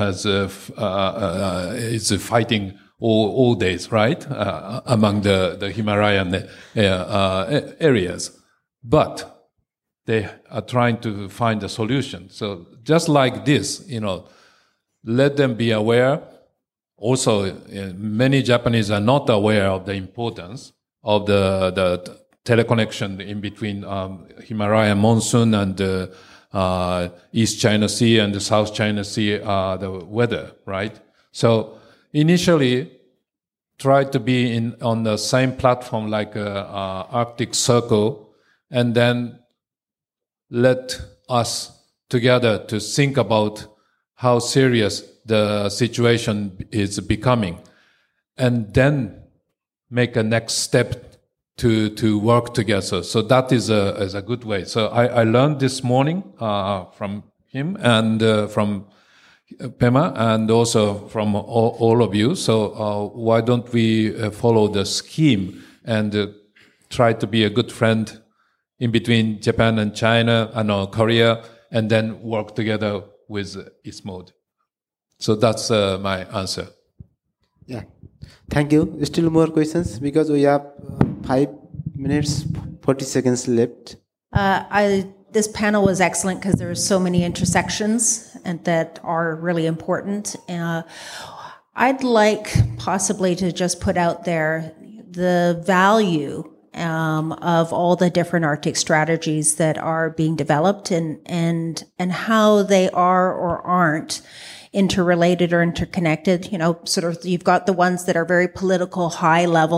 is fighting all days, right? Among the Himalayan areas, but they are trying to find a solution. So just like this, let them be aware. Also, many Japanese are not aware of the importance of the teleconnection in between Himalayan monsoon and East China Sea and the South China Sea, the weather, right? So initially, try to be on the same platform like Arctic Circle, and then let us together to think about how serious the situation is becoming, and then make a next step to work together. So that is a good way. So I learned this morning from him and from Pema, and also from all of you. So why don't we follow the scheme and try to be a good friend in between Japan and China and Korea, and then work together with ISMOD. So that's my answer. Yeah, thank you. Still more questions, because we have 5 minutes, 40 seconds left. This panel was excellent because there are so many intersections and that are really important. I'd like possibly to just put out there the value of all the different Arctic strategies that are being developed, and how they are or aren't interrelated or interconnected. Sort of, you've got the ones that are very political, high level,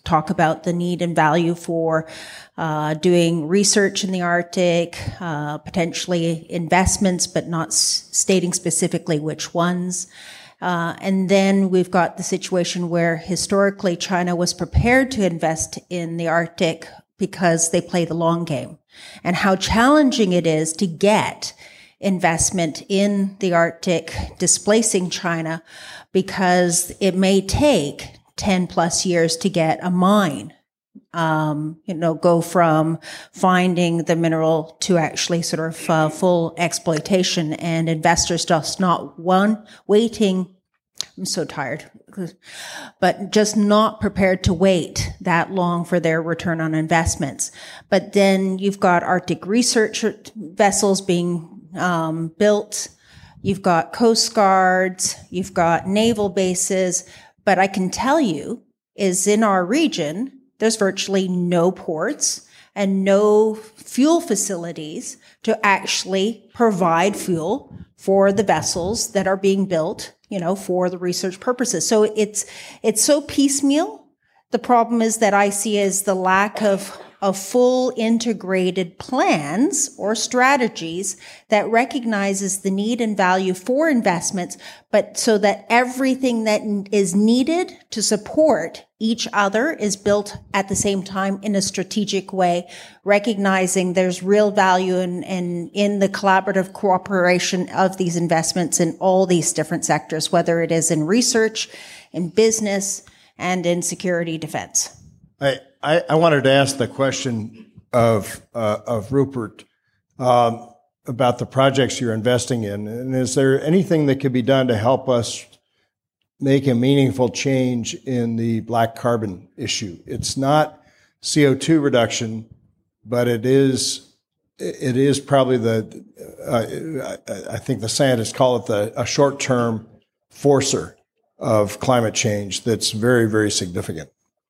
talk about the need and value for doing research in the Arctic, potentially investments, but not stating specifically which ones. And then we've got the situation where historically China was prepared to invest in the Arctic because they play the long game, and how challenging it is to get investment in the Arctic displacing China, because it may take 10 plus years to get a mine, go from finding the mineral to actually sort of full exploitation, and investors just not waiting. I'm so tired, but just not prepared to wait that long for their return on investments. But then you've got Arctic research vessels being built. You've got coast guards, you've got naval bases, but I can tell you is in our region, there's virtually no ports and no fuel facilities to actually provide fuel for the vessels that are being built, for the research purposes. So it's so piecemeal. The problem is that I see is the lack of full integrated plans or strategies that recognizes the need and value for investments, but so that everything that is needed to support each other is built at the same time in a strategic way, recognizing there's real value in the collaborative cooperation of these investments in all these different sectors, whether it is in research, in business, and in security defense. I wanted to ask the question of Rupert about the projects you're investing in. And is there anything that could be done to help us make a meaningful change in the black carbon issue? It's not CO2 reduction, but it is probably I think the scientists call it a short-term forcer of climate change that's very, very significant.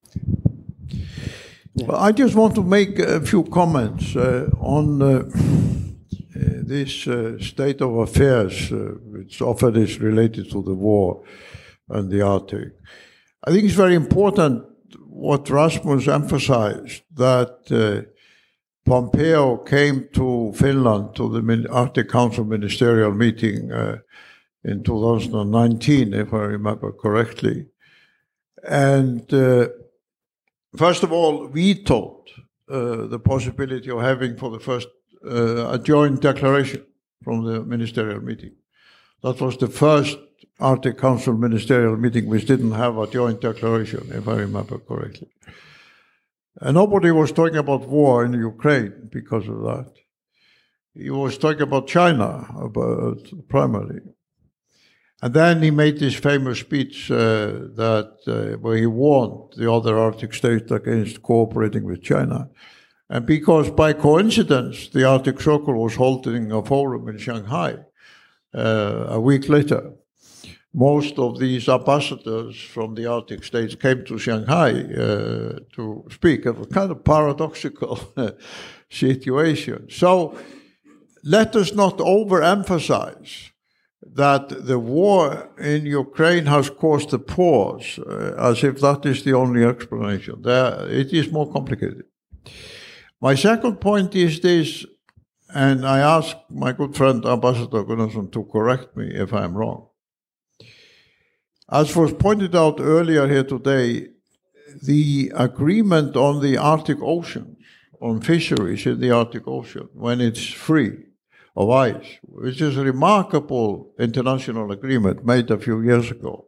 Well, I just want to make a few comments on this state of affairs, which often is related to the war and the Arctic. I think it's very important what Rasmus emphasized, that Pompeo came to Finland to the Arctic Council ministerial meeting in 2019, if I remember correctly. And first of all, vetoed the possibility of having for the first a joint declaration from the ministerial meeting. That was the first Arctic Council ministerial meeting which didn't have a joint declaration, if I remember correctly. And nobody was talking about war in Ukraine because of that. He was talking about China, primarily. And then he made this famous speech where he warned the other Arctic states against cooperating with China. And because by coincidence, the Arctic Circle was holding a forum in Shanghai a week later, most of these ambassadors from the Arctic states came to Shanghai to speak. It was kind of paradoxical situation. So let us not overemphasize that the war in Ukraine has caused a pause, as if that is the only explanation. It is more complicated. My second point is this, and I ask my good friend Ambassador Gunnarsson to correct me if I'm wrong. As was pointed out earlier here today, the agreement on the Arctic Ocean, on fisheries in the Arctic Ocean, when it's free of ice, which is a remarkable international agreement made a few years ago,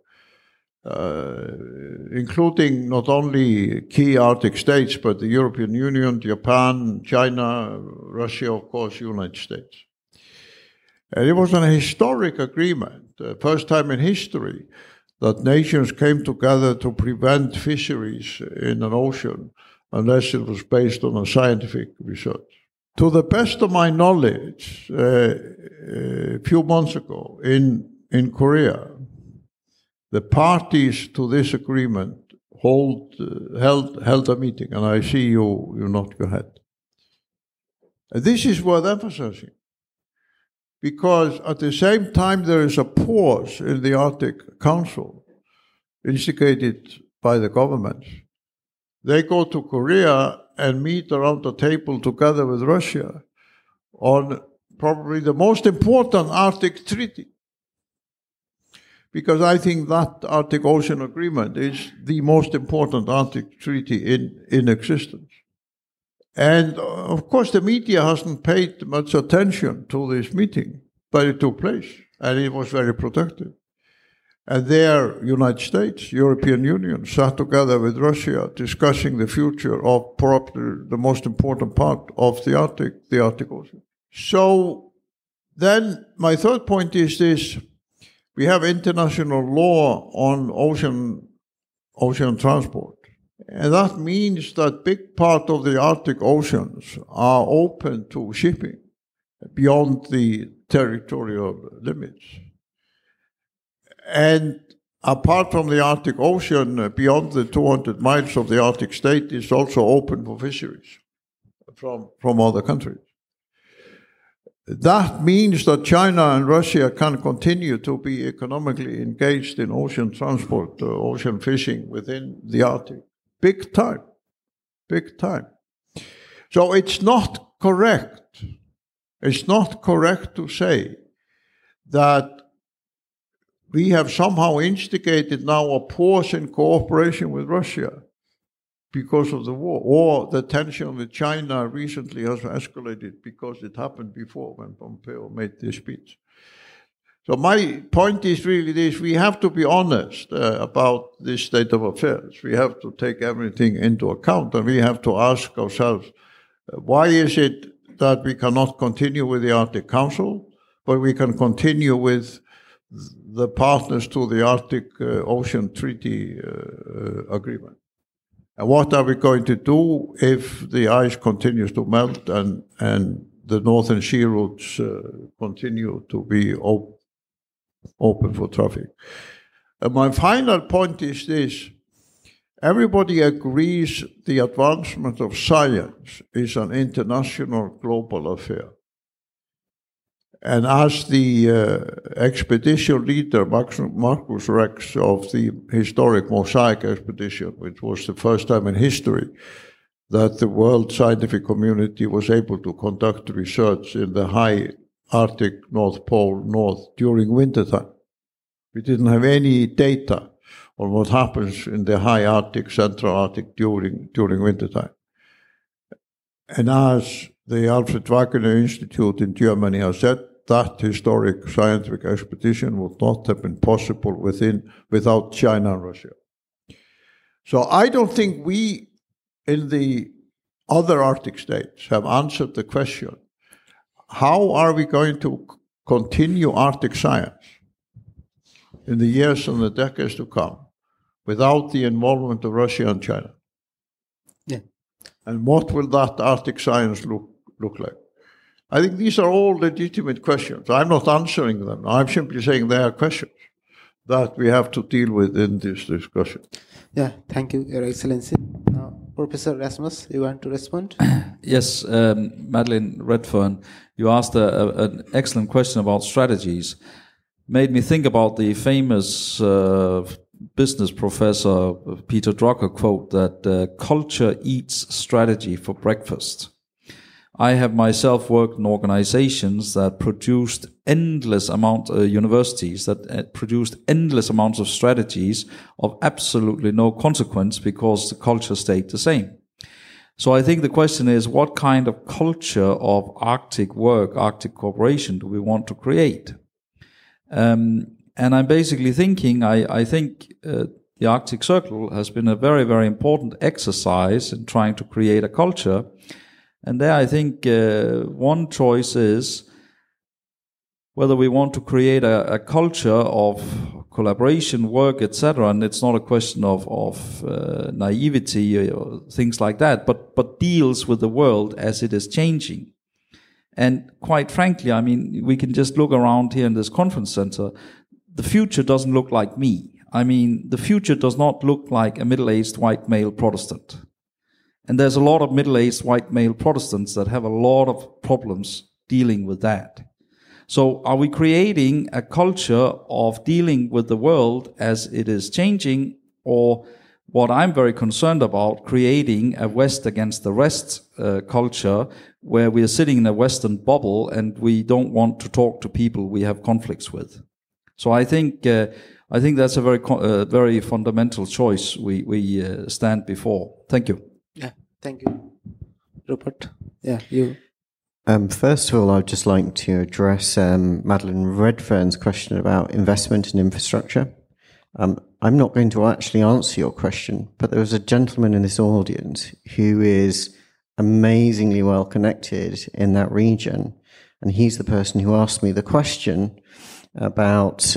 including not only key Arctic states, but the European Union, Japan, China, Russia, of course, United States. And it was an historic agreement, first time in history that nations came together to prevent fisheries in an ocean unless it was based on a scientific research. To the best of my knowledge, a few months ago in Korea, the parties to this agreement held a meeting, and I see you nod your head. And this is worth emphasizing, because at the same time there is a pause in the Arctic Council, instigated by the governments, They go to Korea and meet around the table together with Russia on probably the most important Arctic treaty. Because I think that Arctic Ocean Agreement is the most important Arctic treaty in existence. And of course, the media hasn't paid much attention to this meeting, but it took place, and it was very productive. And there, United States, European Union, sat together with Russia discussing the future of probably the most important part of the Arctic Ocean. So then my third point is this. We have international law on ocean transport. And that means that big part of the Arctic oceans are open to shipping beyond the territorial limits. And apart from the Arctic Ocean, beyond the 200 miles of the Arctic state is also open for fisheries from other countries. That means that China and Russia can continue to be economically engaged in ocean transport, ocean fishing within the Arctic. Big time. So it's not correct. It's not correct to say that we have somehow instigated now a pause in cooperation with Russia because of the war, or the tension with China recently has escalated because it happened before when Pompeo made this speech. So my point is really this: we have to be honest about this state of affairs. We have to take everything into account, and we have to ask ourselves, why is it that we cannot continue with the Arctic Council, but we can continue with the partners to the Arctic Ocean Treaty Agreement? And what are we going to do if the ice continues to melt and the northern sea routes continue to be open for traffic? And my final point is this. Everybody agrees the advancement of science is an international global affair. And as the expedition leader, Marcus Rex, of the historic Mosaic expedition, which was the first time in history that the world scientific community was able to conduct research in the high Arctic North Pole north during wintertime. We didn't have any data on what happens in the high Arctic, Central Arctic during wintertime. And as the Alfred Wegener Institute in Germany has said, that historic scientific expedition would not have been possible without China and Russia. So I don't think we in the other Arctic states have answered the question, how are we going to continue Arctic science in the years and the decades to come without the involvement of Russia and China? Yeah. And what will that Arctic science look like? I think these are all legitimate questions. I'm not answering them. I'm simply saying they are questions that we have to deal with in this discussion. Yeah, thank you, Your Excellency. Now, Professor Rasmus, you want to respond? Yes, Madeleine Redfern, you asked an excellent question about strategies. Made me think about the famous business professor Peter Drucker quote that culture eats strategy for breakfast. I have myself worked in organizations that produced universities that produced endless amounts of strategies of absolutely no consequence because the culture stayed the same. So I think the question is, what kind of culture of Arctic work, Arctic cooperation do we want to create? And I'm basically thinking, I think the Arctic Circle has been a very, very important exercise in trying to create a culture. And there I think one choice is whether we want to create a culture of collaboration, work, etc. And it's not a question of naivety or things like that, but deals with the world as it is changing. And quite frankly, I mean, we can just look around here in this conference center. The future doesn't look like me. I mean, the future does not look like a middle-aged white male Protestant. And there's a lot of middle-aged white male Protestants that have a lot of problems dealing with that. So are we creating a culture of dealing with the world as it is changing, or what I'm very concerned about, creating a West against the rest culture where we are sitting in a Western bubble and we don't want to talk to people we have conflicts with. So I think that's a very fundamental choice we stand before. Thank you. Yeah, thank you, Rupert. Yeah, you. First of all, I'd just like to address Madeleine Redfern's question about investment in infrastructure. I'm not going to actually answer your question, but there was a gentleman in this audience who is amazingly well connected in that region, and he's the person who asked me the question about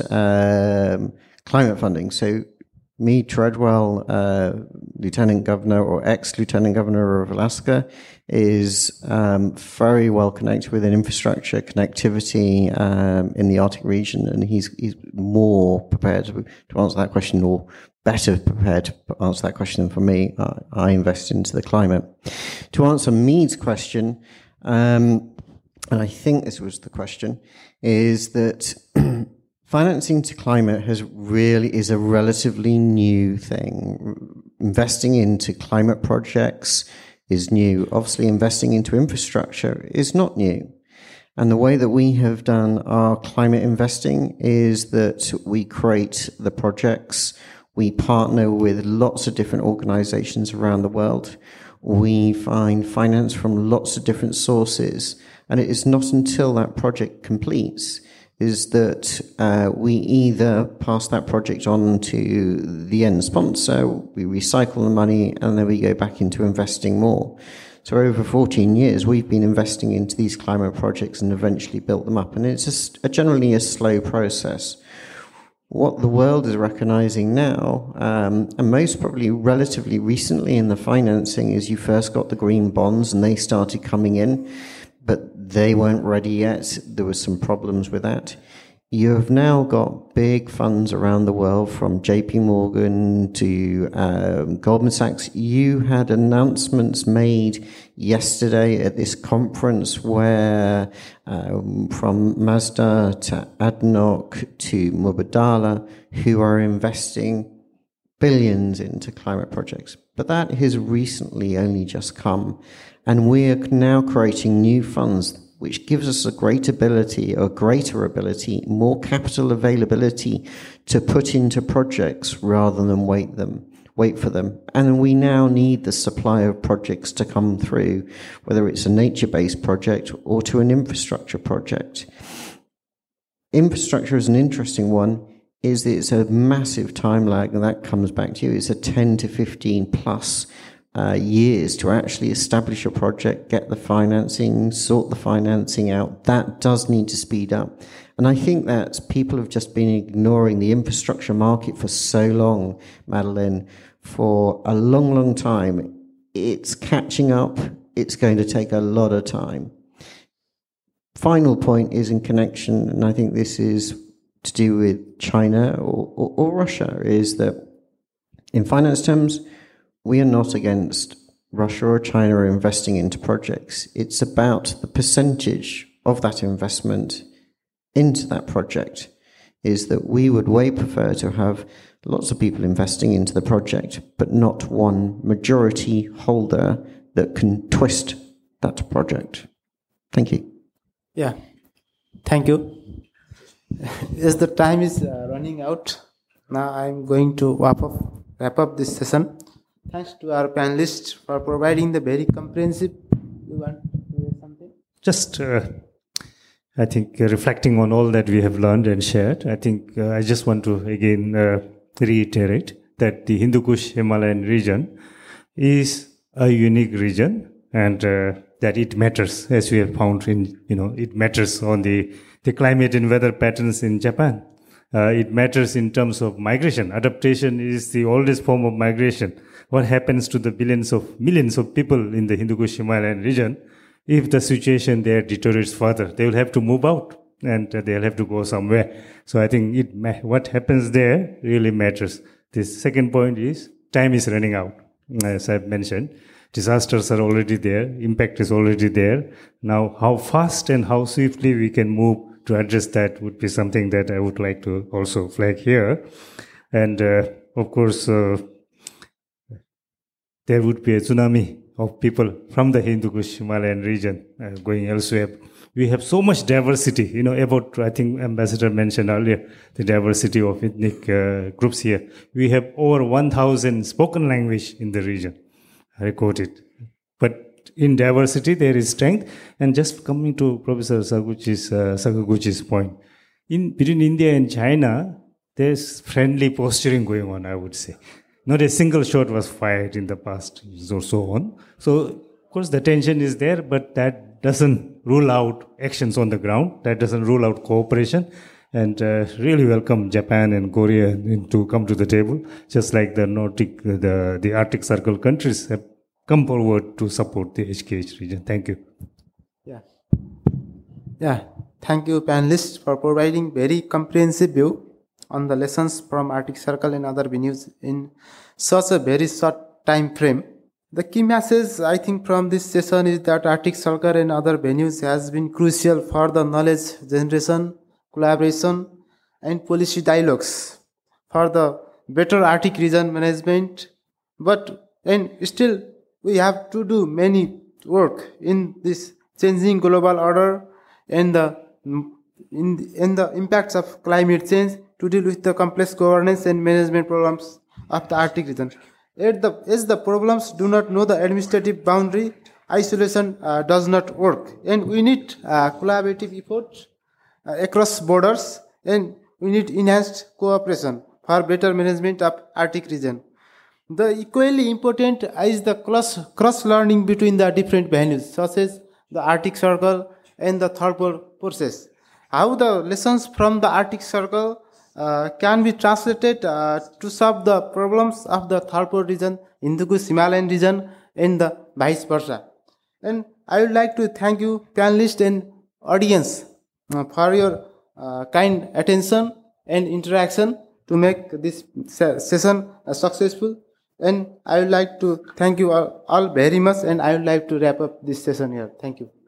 climate funding. So me, Treadwell, Lieutenant Governor or ex-Lieutenant Governor of Alaska, is very well connected with an infrastructure connectivity in the Arctic region, and he's more prepared to answer that question, or better prepared to answer that question than for me. I invest into the climate. To answer Mead's question, and I think this was the question, is that financing to climate is a relatively new thing. Investing into climate projects is new. Obviously, investing into infrastructure is not new. And the way that we have done our climate investing is that we create the projects, we partner with lots of different organizations around the world, we find finance from lots of different sources, and it is not until that project completes is that we either pass that project on to the end sponsor, we recycle the money, and then we go back into investing more. So over 14 years, we've been investing into these climate projects and eventually built them up. And it's just generally a slow process. What the world is recognizing now, and most probably relatively recently in the financing, is you first got the green bonds and they started coming in, but they weren't ready yet. There were some problems with that. You have now got big funds around the world, from JP Morgan to Goldman Sachs. You had announcements made yesterday at this conference where from Mazda to ADNOC to Mubadala, who are investing billions into climate projects. But that has recently only just come. And we're now creating new funds, which gives us a greater ability, more capital availability to put into projects rather than wait for them. And we now need the supply of projects to come through, whether it's a nature-based project or to an infrastructure project. Infrastructure is an interesting one, is that it's a massive time lag, and that comes back to you. It's a 10 to 15 plus years to actually establish a project, get the financing, sort the financing out. That does need to speed up. And I think that people have just been ignoring the infrastructure market for so long, Madeleine, for a long, long time. It's catching up. It's going to take a lot of time. Final point is in connection, and I think this is to do with China or Russia, is that in finance terms, we are not against Russia or China investing into projects. It's about the percentage of that investment into that project, is that we would way prefer to have lots of people investing into the project, but not one majority holder that can twist that project. Thank you. Yeah, thank you. As the time is running out, now I'm going to wrap up this session. Thanks to our panelists for providing the very comprehensive. You want to say something? Just, I think, reflecting on all that we have learned and shared, I think I just want to again reiterate that the Hindu Kush Himalayan region is a unique region, and that it matters, as we have found it matters on the climate and weather patterns in Japan. It matters in terms of migration. Adaptation is the oldest form of migration. What happens to the millions of people in the Hindu Kush Himalayan region if the situation there deteriorates further? They will have to move out and they'll have to go somewhere. So I think what happens there really matters. The second point is time is running out. As I've mentioned, disasters are already there, impact is already there. Now, how fast and how swiftly we can move to address that would be something that I would like to also flag here. And of course, there would be a tsunami of people from the Hindu Kush Himalayan region going elsewhere. We have so much diversity, about, I think Ambassador mentioned earlier, the diversity of ethnic groups here. We have over 1,000 spoken language in the region, recorded. But in diversity, there is strength. And just coming to Professor Sakaguchi's point, between India and China, there's friendly posturing going on, I would say. Not a single shot was fired in the past or so on. So, of course, the tension is there, but that doesn't rule out actions on the ground. That doesn't rule out cooperation. And really welcome Japan and Korea to come to the table, just like the Nordic, the Arctic Circle countries have come forward to support the HKH region. Thank you. Yeah. Thank you, panelists, for providing very comprehensive view on the lessons from Arctic Circle and other venues in such a very short time frame. The key message, I think, from this session is that Arctic Circle and other venues has been crucial for the knowledge generation, collaboration, and policy dialogues for the better Arctic region management. And still, we have to do many work in this changing global order and the impacts of climate change to deal with the complex governance and management problems of the Arctic region. As the problems do not know the administrative boundary, isolation does not work. And we need collaborative efforts across borders, and we need enhanced cooperation for better management of Arctic region. The equally important is the cross-learning between the different venues, such as the Arctic Circle and the Third Pole process. How the lessons from the Arctic Circle can be translated to solve the problems of the Third Pole region, Hindu Kush Himalayan region, and the vice versa. And I would like to thank you, panelists and audience, for your kind attention and interaction to make this session successful. And I would like to thank you all very much, and I would like to wrap up this session here. Thank you.